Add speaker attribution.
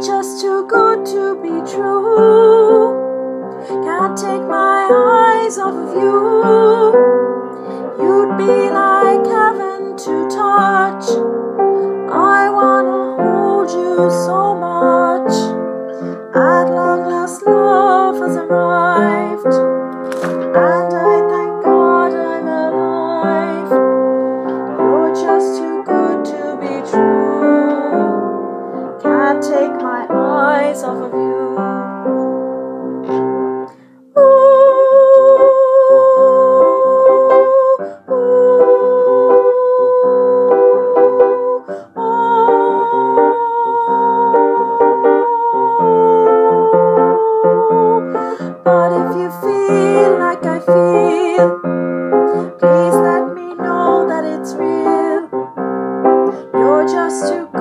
Speaker 1: just too good to be true. Can't take my eyes off of you. You'd be like heaven to touch. I wanna hold you so much. At long last, love has arrived, and I thank God I'm alive. You're just too good to be true. Can't take my eyes off of you. But if you feel like I feel, please let me know that it's real. You're just too